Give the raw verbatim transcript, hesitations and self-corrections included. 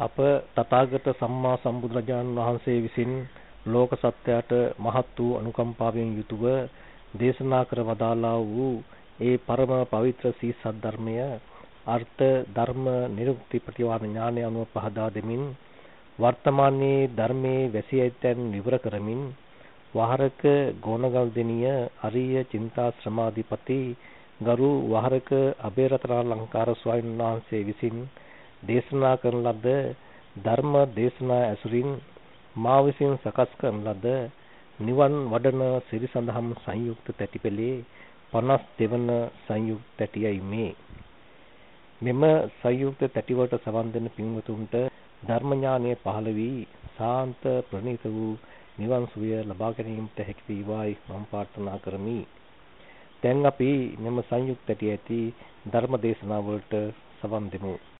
අප තථාගත සම්මා සම්බුදුරජාණන් වහන්සේ විසින් ලෝක සත්‍යයට මහත් වූ අනුකම්පාවෙන් යුතුව දේශනා කර වදාළා වූ ඒ පරම පවිත්‍ර සී සද්ධර්මය අර්ථ ධර්ම නිරුක්ති ප්‍රතිවාද ඥානය අනුව පහදා දෙමින් වර්තමානයේ ධර්මයේ වැසී ඇතැන් විවර කරමින් වහරක ගෝණගල් දෙනිය අරිය චින්තාශ්‍රමාධිපති ගරු වහරක අබේරතනාලංකාර ස්වාමීන් වහන්සේ විසින් දේශනා කරන ලද ධර්ම දේශනා ඇසුරින් මා විසින් සකස් කරන ලද නිවන් වඩන සිරිසඳහම් සංයුක්ත තැටිපෙළේ පනස් දෙවන සංයුක්ත තැටියයි මේ. මෙම සංයුක්ත තැටිවලට සවන් දෙන පින්වතුන්ට ධර්ම ඥානය පහළ වී සාන්ත ප්‍රණීත වූ නිවන් සුවය ලබා ගැනීමට හැකි වේවායි මම ප්‍රාර්ථනා කරමි. දැන් අපි මෙම සංයුක්ත තැටියේ ඇති ධර්ම දේශනාවලට සවන් දෙමු.